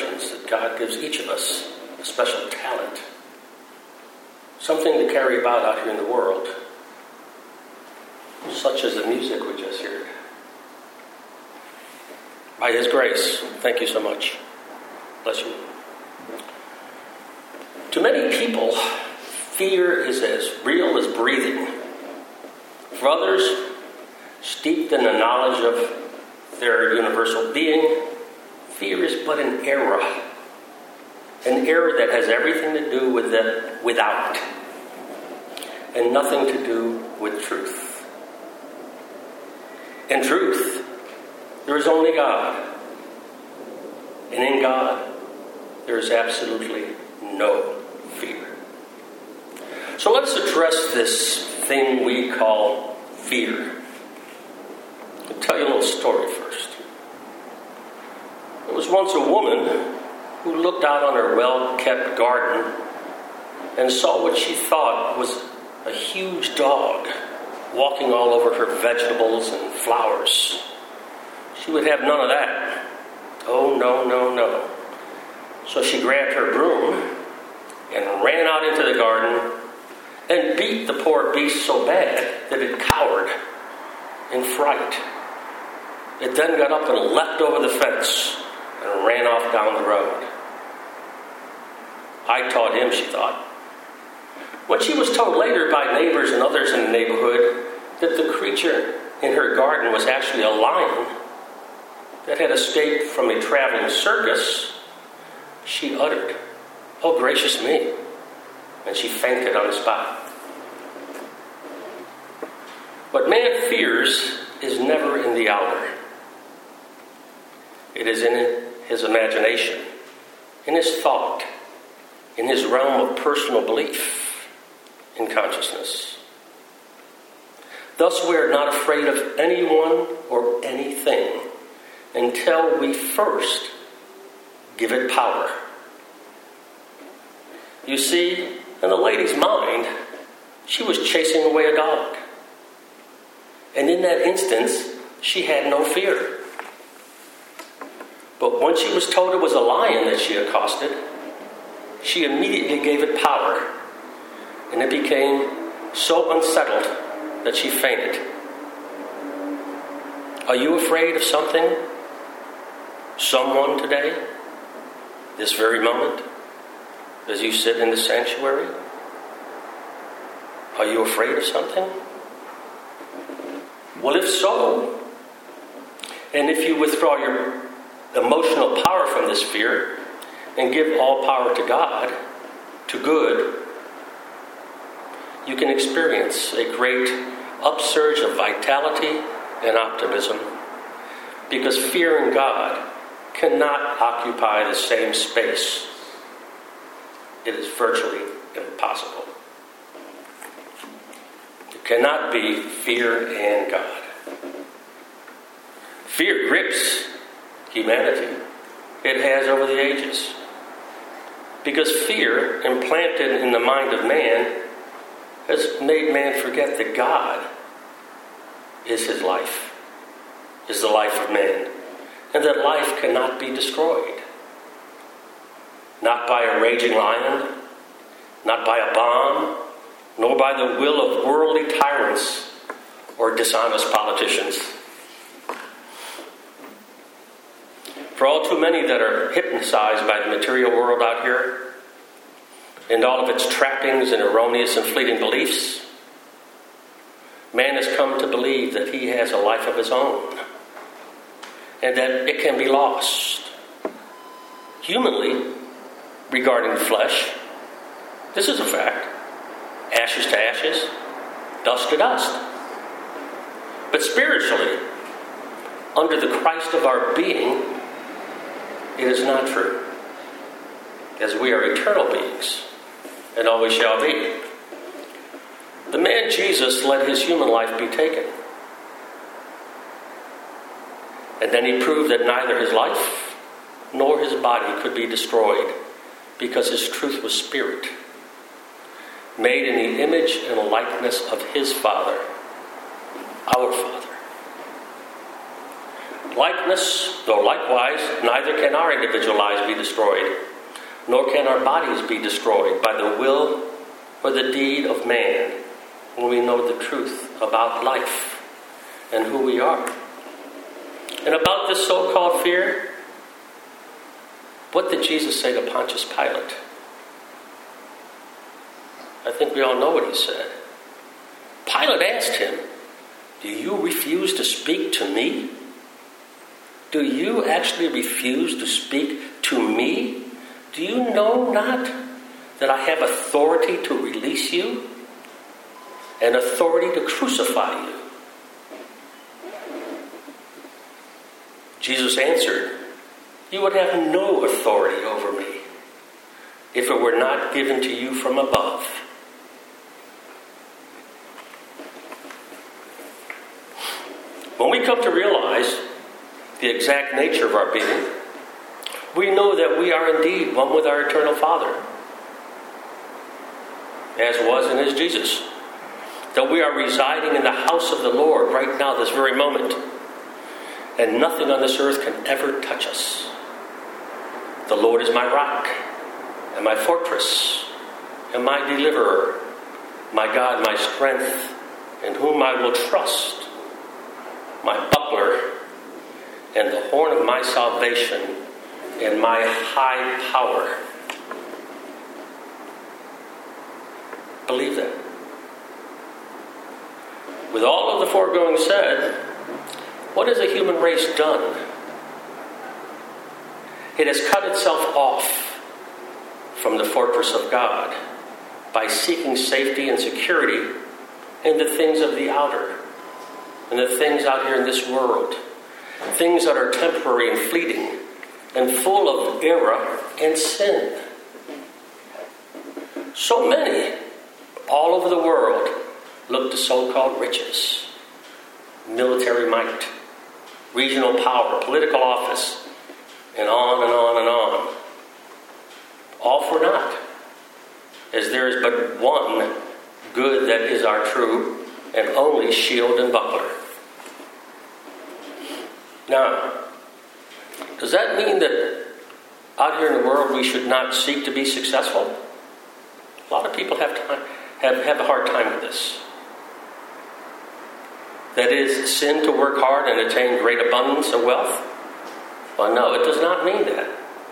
expressions that God gives each of us a special talent, something to carry about out here in the world, such as the music we just heard. By His grace, thank you so much. Bless you. To many people, fear is as real as breathing. For others, steeped in the knowledge of their universal being, fear is but an error that has everything to do with the without and nothing to do with truth. In truth, there is only God, and in God, there is absolutely no fear. So let's address this thing we call fear. I'll tell you a little story first. There was once a woman who looked out on her well-kept garden and saw what she thought was a huge dog walking all over her vegetables and flowers. She would have none of that. Oh, no, no, no. So she grabbed her broom and ran out into the garden and beat the poor beast so bad that it cowered in fright. It then got up and leapt over the fence and ran off down the road. I taught him, she thought. When she was told later by neighbors and others in the neighborhood that the creature in her garden was actually a lion that had escaped from a traveling circus, she uttered, "Oh, gracious me," and she fainted on the spot. What man fears is never in the outer. It is in his imagination, in his thought, in his realm of personal belief, in consciousness. Thus, we are not afraid of anyone or anything until we first give it power. You see, in the lady's mind, she was chasing away a dog. And in that instance, she had no fear. But when she was told it was a lion that she accosted, she immediately gave it power. And it became so unsettled that she fainted. Are you afraid of something? Someone today? This very moment? As you sit in the sanctuary? Are you afraid of something? Well, if so, and if you withdraw your emotional power from this fear and give all power to God, to good, you can experience a great upsurge of vitality and optimism, because fear in God cannot occupy the same space. It is virtually impossible. It cannot be fear and God. Fear grips humanity. It has over the ages. Because fear, implanted in the mind of man, has made man forget that God is his life, is the life of man, and that life cannot be destroyed. Not by a raging lion, not by a bomb, nor by the will of worldly tyrants or dishonest politicians. For all too many that are hypnotized by the material world out here and all of its trappings and erroneous and fleeting beliefs, man has come to believe that he has a life of his own and that it can be lost. Humanly, regarding the flesh, this is a fact. Ashes to ashes, dust to dust. But spiritually, under the Christ of our being, it is not true, as we are eternal beings, and always shall be. The man Jesus let his human life be taken. And then he proved that neither his life nor his body could be destroyed, because his truth was spirit, made in the image and likeness of his Father, our Father. likeness, though likewise, neither can our individual lives be destroyed, nor can our bodies be destroyed by the will or the deed of man, when we know the truth about life and who we are. And about this so-called fear, what did Jesus say to Pontius Pilate? I think we all know what he said. Pilate asked him, "Do you refuse to speak to me? Do you actually refuse to speak to me? Do you know not that I have authority to release you and authority to crucify you?" Jesus answered, "You would have no authority over me if it were not given to you from above." When we come to realize the exact nature of our being, we know that we are indeed one with our eternal Father, as was and is Jesus. That we are residing in the house of the Lord right now, this very moment, and nothing on this earth can ever touch us. The Lord is my rock and my fortress and my deliverer, my God, my strength, in whom I will trust, my buckler and the horn of my salvation and my high power. Believe that. With all of the foregoing said, what has the human race done? It has cut itself off from the fortress of God by seeking safety and security in the things of the outer, and the things out here in this world, things that are temporary and fleeting and full of error and sin. So many all over the world look to so-called riches, military might, regional power, political office, and on and on and on. All for naught, as there is but one good that is our true and only shield and buckler. Now, does that mean that out here in the world we should not seek to be successful? A lot of people have a hard time with this. That is, sin to work hard and attain great abundance of wealth? Well, no, it does not mean that.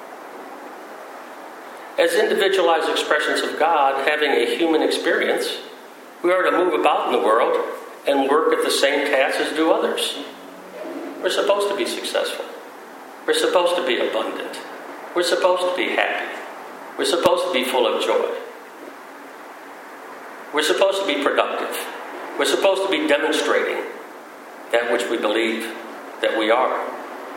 As individualized expressions of God, having a human experience, we are to move about in the world and work at the same tasks as do others. We're supposed to be successful. We're supposed to be abundant. We're supposed to be happy. We're supposed to be full of joy. We're supposed to be productive. We're supposed to be demonstrating that which we believe that we are.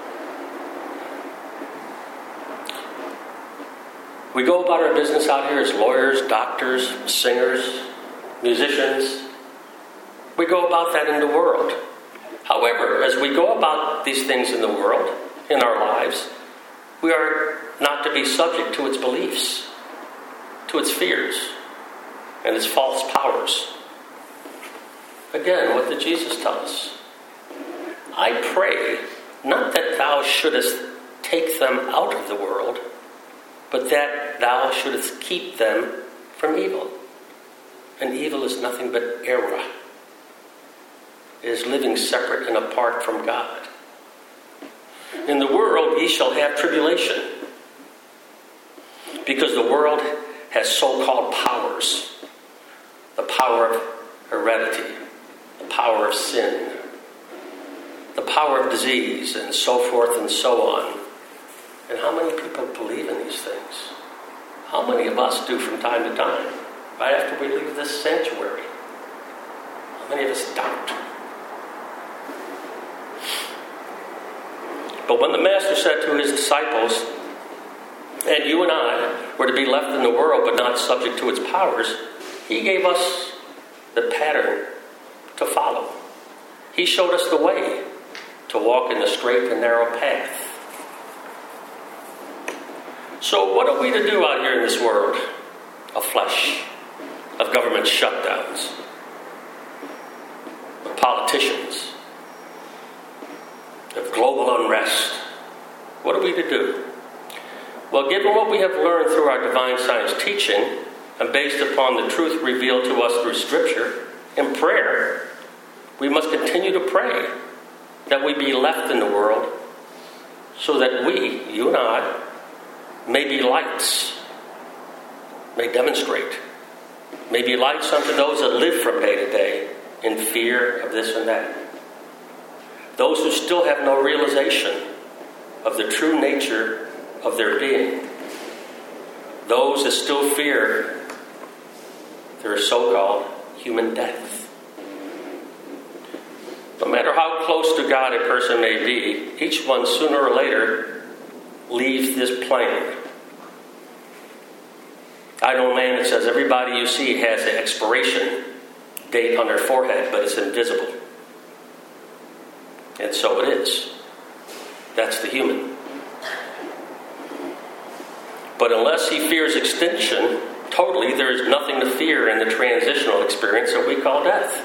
We go about our business out here as lawyers, doctors, singers, musicians. We go about that in the world. However, as we go about these things in the world, in our lives, we are not to be subject to its beliefs, to its fears, and its false powers. Again, what did Jesus tell us? I pray not that thou shouldest take them out of the world, but that thou shouldest keep them from evil. And evil is nothing but error. It is living separate and apart from God. In the world ye shall have tribulation, because the world has so-called powers. The power of heredity, the power of sin, the power of disease, and so forth and so on. And how many people believe in these things? How many of us do from time to time, right after we leave this sanctuary? How many of us doubt? But when the Master said to his disciples, and you and I were to be left in the world but not subject to its powers, he gave us the pattern to follow. He showed us the way to walk in the straight and narrow path. So what are we to do out here in this world of flesh, of government shutdowns, of politicians, of global unrest. What are we to do? Well, given what we have learned through our divine science teaching, and based upon the truth revealed to us through Scripture and prayer, we must continue to pray that we be left in the world so that we, you and I, may be lights, may demonstrate, may be lights unto those that live from day to day in fear of this and that. Those who still have no realization of the true nature of their being. Those that still fear their so-called human death. No matter how close to God a person may be, each one sooner or later leaves this plane. I know a man that says everybody you see has an expiration date on their forehead, but it's invisible. And so it is. That's the human. But unless he fears extinction totally, there is nothing to fear in the transitional experience that we call death.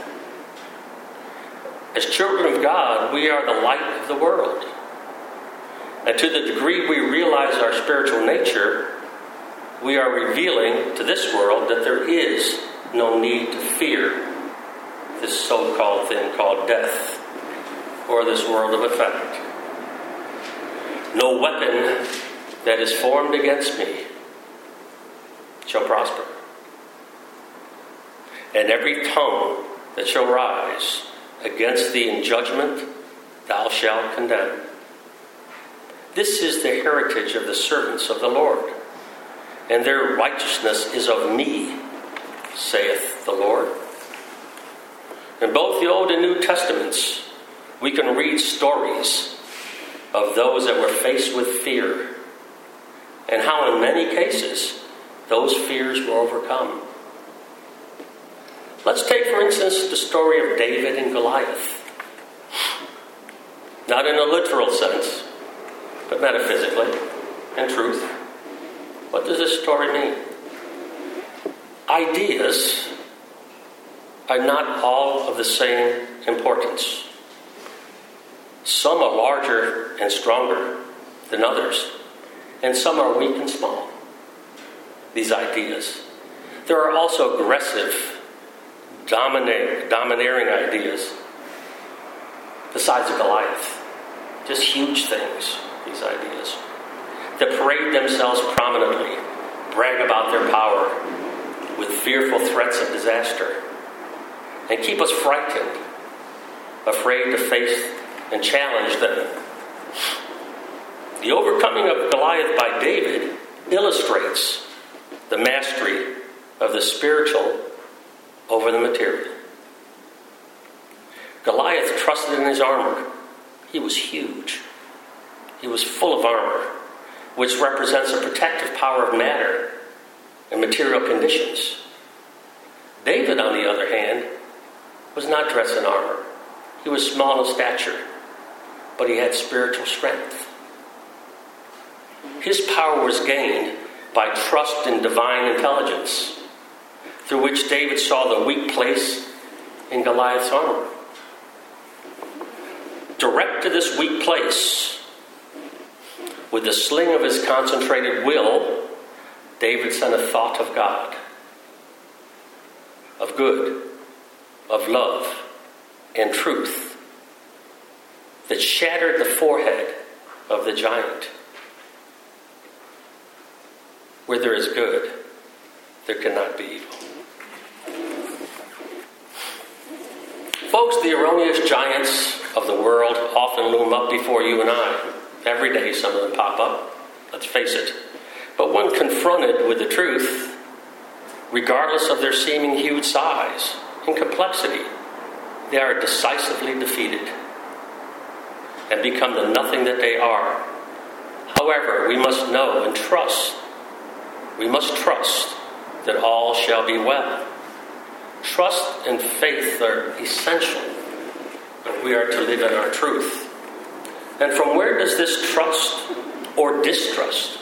As children of God, we are the light of the world. And to the degree we realize our spiritual nature, we are revealing to this world that there is no need to fear this so-called thing called death, or this world of effect. No weapon that is formed against me shall prosper. And every tongue that shall rise against thee in judgment, thou shalt condemn. This is the heritage of the servants of the Lord, and their righteousness is of me, saith the Lord. In both the Old and New Testaments, we can read stories of those that were faced with fear, and how in many cases those fears were overcome. Let's take, for instance, the story of David and Goliath. Not in a literal sense, but metaphysically, in truth. What does this story mean? Ideas are not all of the same importance. Some are larger and stronger than others, and some are weak and small. These ideas. There are also aggressive, domineering ideas. The size of Goliath. Just huge things, these ideas. That parade themselves prominently, brag about their power with fearful threats of disaster, and keep us frightened, afraid to face and challenge them. The overcoming of Goliath by David illustrates the mastery of the spiritual over the material. Goliath trusted in his armor. He was huge. He was full of armor, which represents a protective power of matter and material conditions. David, on the other hand, was not dressed in armor. He was small in stature, but he had spiritual strength. His power was gained by trust in divine intelligence, through which David saw the weak place in Goliath's armor. Direct to this weak place, with the sling of his concentrated will, David sent a thought of God, of good, of love, and truth, that shattered the forehead of the giant. Where there is good, there cannot be evil. Folks, the erroneous giants of the world often loom up before you and I. Every day some of them pop up, let's face it. But when confronted with the truth, regardless of their seeming huge size and complexity, they are decisively defeated and become the nothing that they are. However, we must know and trust. We must trust that all shall be well. Trust and faith are essential if we are to live in our truth. And from where does this trust or distrust,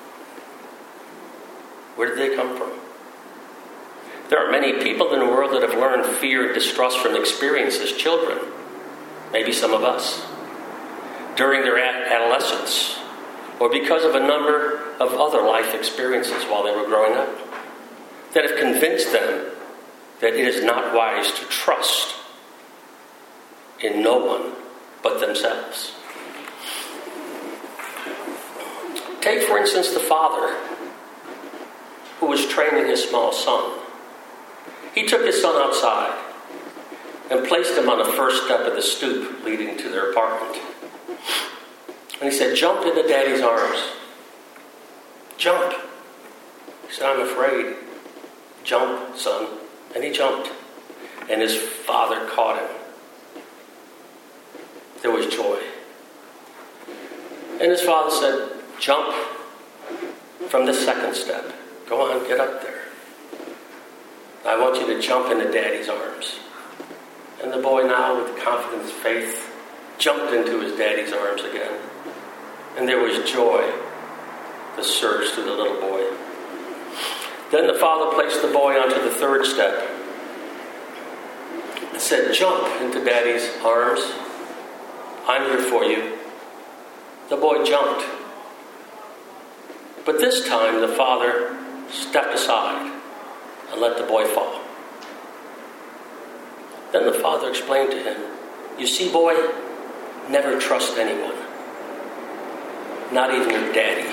where do they come from? There are many people in the world that have learned fear and distrust from experience as children. Maybe some of us. during their adolescence, or because of a number of other life experiences while they were growing up, that have convinced them that it is not wise to trust in no one but themselves. Take, for instance, the father who was training his small son. He took his son outside and placed him on the first step of the stoop leading to their apartment. And he said, "Jump into Daddy's arms. Jump." He said, "I'm afraid." "Jump, son." And he jumped. And his father caught him. There was joy. And his father said, "Jump from the second step. Go on, get up there. I want you to jump into Daddy's arms." And the boy now, with confidence, faith, jumped into his daddy's arms again. And there was joy that surged through the little boy. Then the father placed the boy onto the third step and said, "Jump into Daddy's arms. I'm here for you." The boy jumped. But this time the father stepped aside and let the boy fall. Then the father explained to him, "You see, boy, never trust anyone, not even your daddy."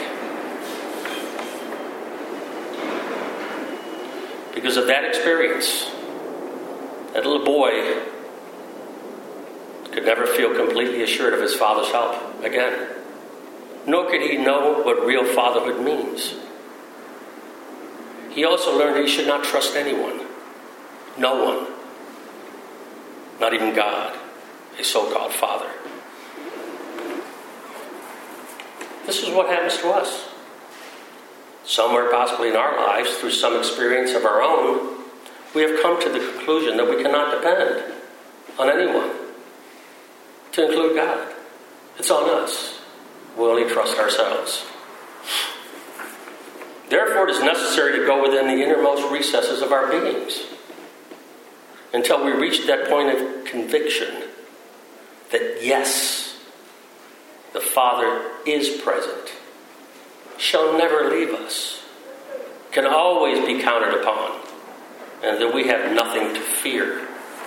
Because of that experience, that little boy could never feel completely assured of his father's help again. Nor could he know what real fatherhood means. He also learned that he should not trust anyone, no one, not even God, a so-called father. This is what happens to us. Somewhere possibly in our lives, through some experience of our own, we have come to the conclusion that we cannot depend on anyone, to include God. It's on us. We only trust ourselves. Therefore, it is necessary to go within the innermost recesses of our beings until we reach that point of conviction that, yes, the Father is present, shall never leave us, can always be counted upon, and that we have nothing to fear.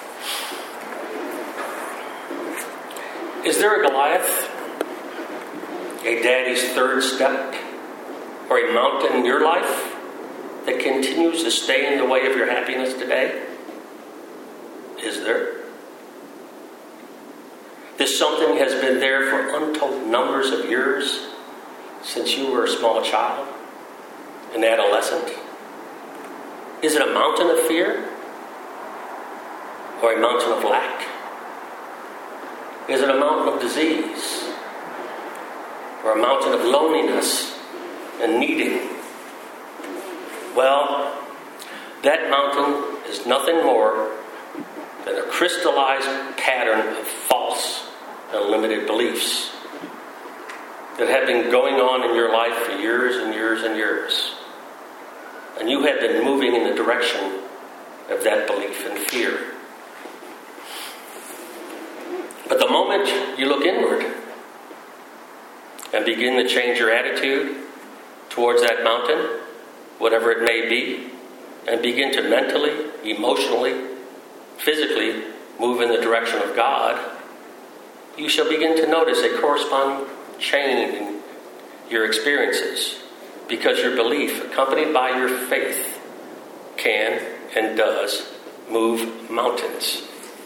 Is there a Goliath, a daddy's third step, or a mountain in your life that continues to stay in the way of your happiness today? Is there? This something has been there for untold numbers of years since you were a small child, an adolescent. Is it a mountain of fear or a mountain of lack? Is it a mountain of disease or a mountain of loneliness and needing? Well, that mountain is nothing more than a crystallized pattern of false and limited beliefs that have been going on in your life for years and years and years. And you have been moving in the direction of that belief and fear. But the moment you look inward and begin to change your attitude towards that mountain, whatever it may be, and begin to mentally, emotionally, physically move in the direction of God, you shall begin to notice a corresponding change in your experiences, because your belief, accompanied by your faith, can and does move mountains.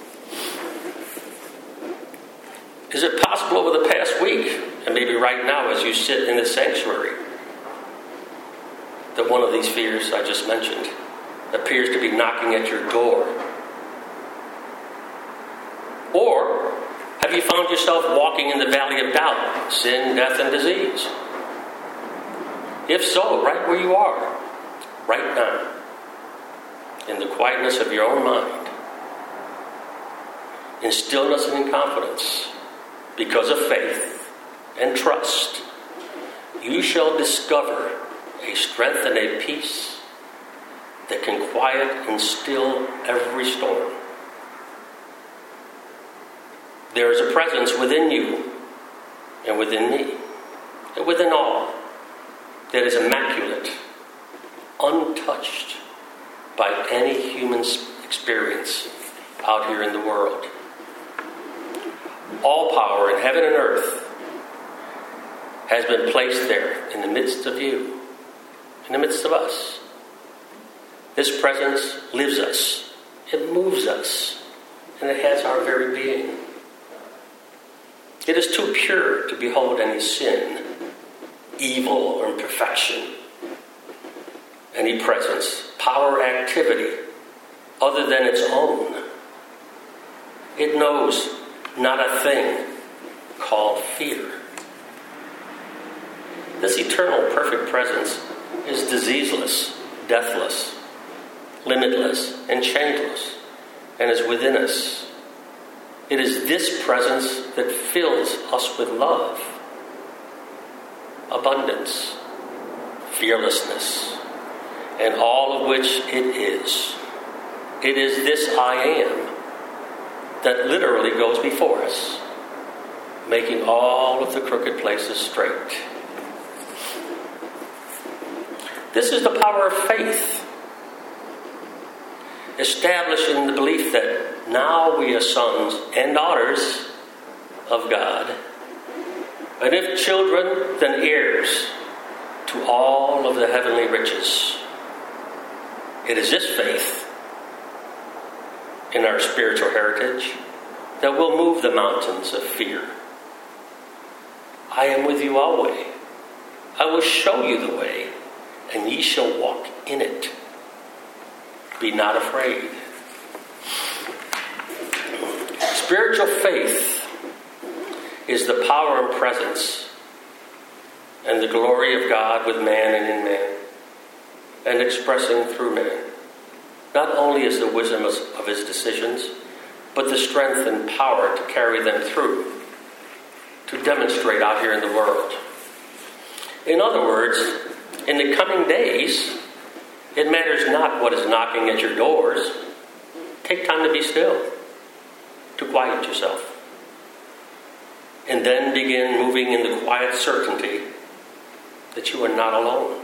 Is it possible over the past week, and maybe right now as you sit in the sanctuary, that one of these fears I just mentioned appears to be knocking at your door? Or have you found yourself walking in the valley of doubt, sin, death, and disease? If so, right where you are, right now, in the quietness of your own mind, in stillness and in confidence, because of faith and trust, you shall discover a strength and a peace that can quiet and still every storm. There is a presence within you and within me, and within all that is immaculate, untouched by any human experience out here in the world. All power in heaven and earth has been placed there in the midst of you, in the midst of us. This presence lives us, it moves us, and it has our very being. It is too pure to behold any sin, evil, or imperfection, any presence, power, activity other than its own. It knows not a thing called fear. This eternal, perfect presence is diseaseless, deathless, limitless, and changeless, and is within us. It is this presence that fills us with love, abundance, fearlessness, and all of which it is. It is this I am that literally goes before us, making all of the crooked places straight. This is the power of faith, established in the belief that now we are sons and daughters of God, and if children, then heirs to all of the heavenly riches. It is this faith in our spiritual heritage that will move the mountains of fear. I am with you always. I will show you the way, and ye shall walk in it. Be not afraid. Spiritual faith is the power and presence and the glory of God with man and in man, and expressing through man. Not only is the wisdom of his decisions, but the strength and power to carry them through, to demonstrate out here in the world. In other words, in the coming days, it matters not what is knocking at your doors. Take time to be still, to quiet yourself, and then begin moving in the quiet certainty that you are not alone,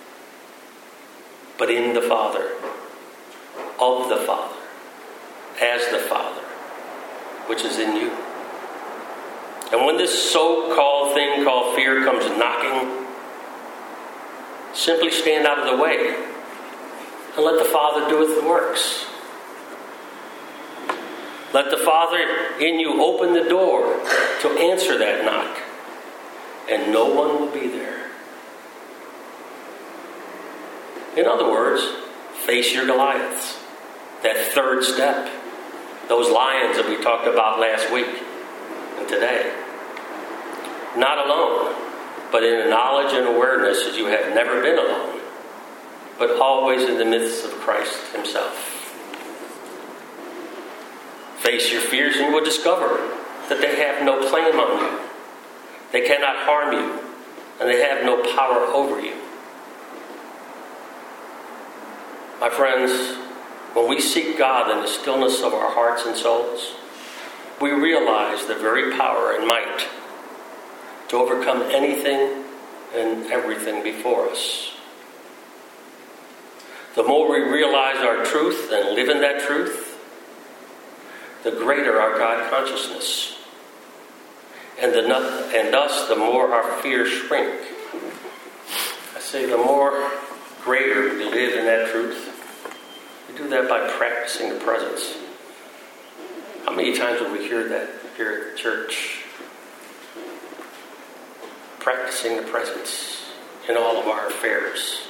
but in the Father, of the Father, as the Father, which is in you. And when this so-called thing called fear comes knocking, simply stand out of the way and let the Father do the works. Let the Father in you open the door to answer that knock, and no one will be there. In other words, face your Goliaths. That third step. Those lions that we talked about last week and today. Not alone, but in a knowledge and awareness that you have never been alone, but always in the midst of Christ himself. Face your fears and you will discover that they have no claim on you. They cannot harm you, and they have no power over you. My friends, when we seek God in the stillness of our hearts and souls, we realize the very power and might to overcome anything and everything before us. The more we realize our truth and live in that truth, the greater our God consciousness, and thus the more our fears shrink. I say the more greater we live in that truth. We do that by practicing the presence. How many times have we heard that here at church? Practicing the presence in all of our affairs.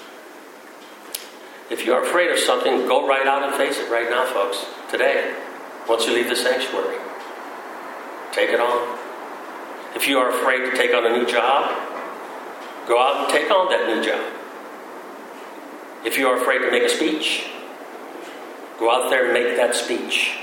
If you're afraid of something, go right out and face it right now, folks. Today, once you leave the sanctuary, take it on. If you are afraid to take on a new job, go out and take on that new job. If you are afraid to make a speech, go out there and make that speech.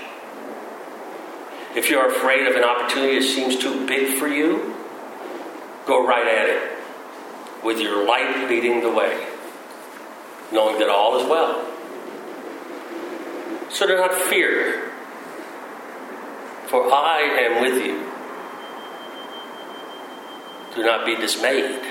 If you're afraid of an opportunity that seems too big for you, go right at it, with your light leading the way, knowing that all is well. So do not fear, for I am with you. Do not be dismayed,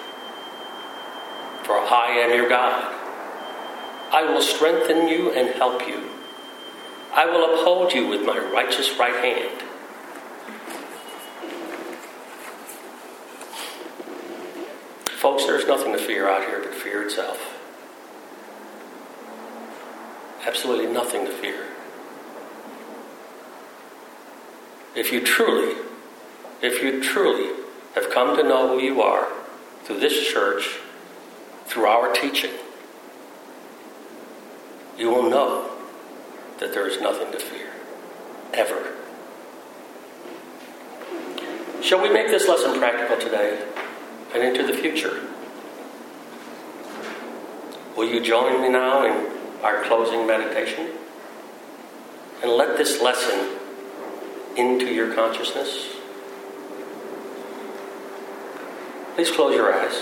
for I am your God. I will strengthen you and help you. I will uphold you with my righteous right hand. Folks, there's nothing to fear out here but fear itself. Absolutely nothing to fear. If you truly have come to know who you are through this church, through our teaching, you will know that there is nothing to fear, ever. Shall we make this lesson practical today and into the future? Will you join me now in our closing meditation? And let this lesson into your consciousness. Please close your eyes.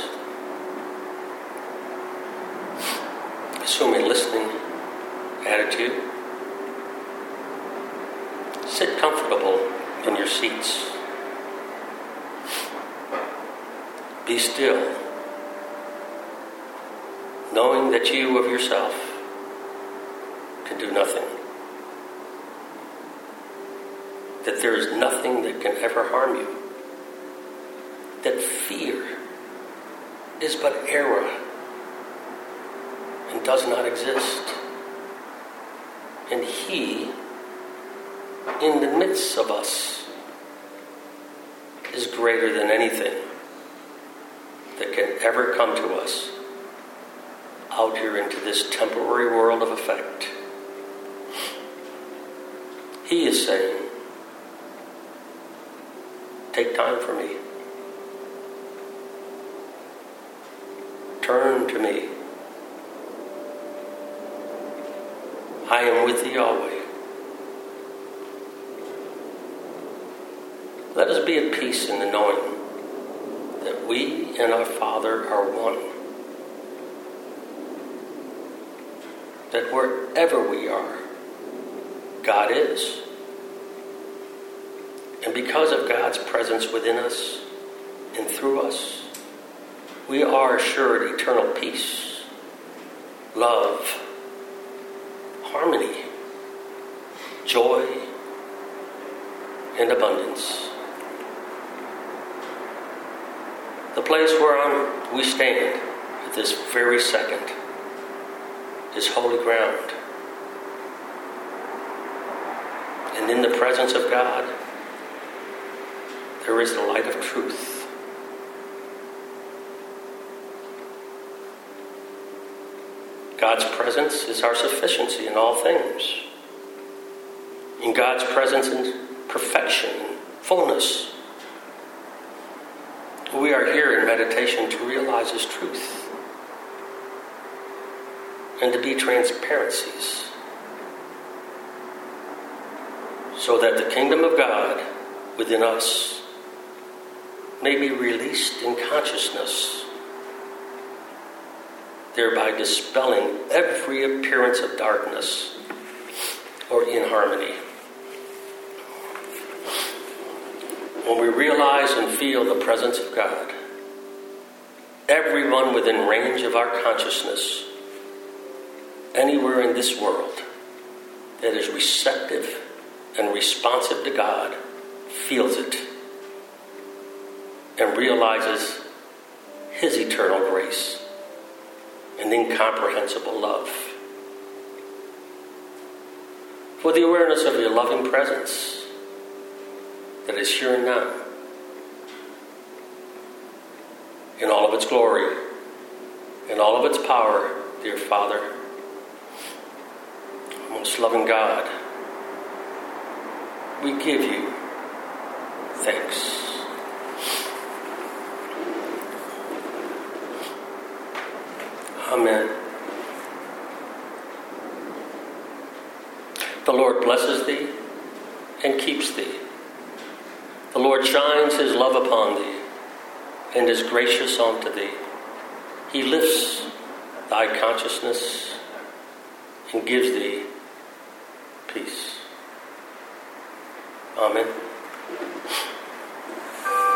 Assume a listening attitude. Sit comfortable in your seats. Be still, knowing that you of yourself can do nothing. That there is nothing that can ever harm you. That fear is but error and does not exist. And He, in the midst of us, is greater than anything that can ever come to us out here into this temporary world of effect. He is saying, take time for me. Turn to me. I am with thee always. Let us be at peace in the knowing that we and our Father are one. That wherever we are, God is. And because of God's presence within us and through us, we are assured eternal peace, love, harmony, joy, and abundance. The place whereon we stand at this very second is holy ground. And in the presence of God, there is the light of truth. God's presence is our sufficiency in all things. In God's presence in perfection and fullness. We are here in meditation to realize His truth and to be transparencies so that the kingdom of God within us may be released in consciousness, thereby dispelling every appearance of darkness or inharmony. When we realize and feel the presence of God, everyone within range of our consciousness, anywhere in this world that is receptive and responsive to God, feels it and realizes His eternal grace and incomprehensible love. For the awareness of your loving presence that is here and now, in all of its glory, in all of its power, dear Father, most loving God, we give you thanks. Amen. The Lord blesses thee and keeps thee. The Lord shines His love upon thee and is gracious unto thee. He lifts thy consciousness and gives thee peace. Amen.